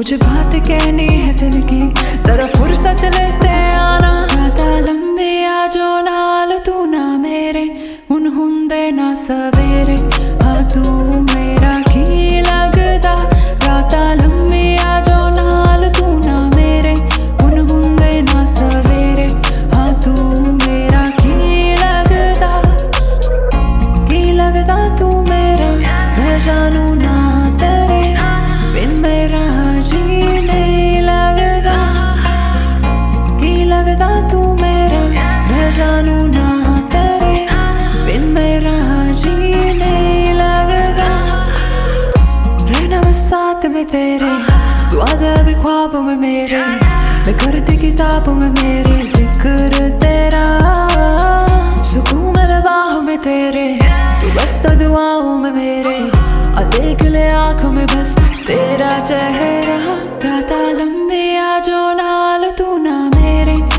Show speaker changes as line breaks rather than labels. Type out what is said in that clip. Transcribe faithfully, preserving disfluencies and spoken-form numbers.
कुछ बात कहनी है दिल की, जरा फुर्सत लेते आना। राता लंबी आ जो नाल तू ना मेरे, हुन हुंदे ना सवेरे। हाँ तू मेरा की लगदा, राता लंबी आ जो नाल तू ना मेरे, हुन हुंदे ना सवेरे। हाँ तू मेरा की लगदा, की लगदा तू मेरा, मैं जानू ना तेरे बिन मेरा जी नहीं लगदा। की लगदा तू मेरा, मैं जानू ना तेरे बिन मेरा जी नहीं लगदा। रहना बस साथ में तेरे, तू आजा भी ख्वाबों में मेरे, मैं करती किताबों में मेरे जिक्र तेरा। सुकून मेरे बाहों में तेरे, तू बसता दुआओं में मेरे, आ देख ले आँखों में बस तेरा चेहरा। राता लंबी आ जो नाल तू ना मेरे,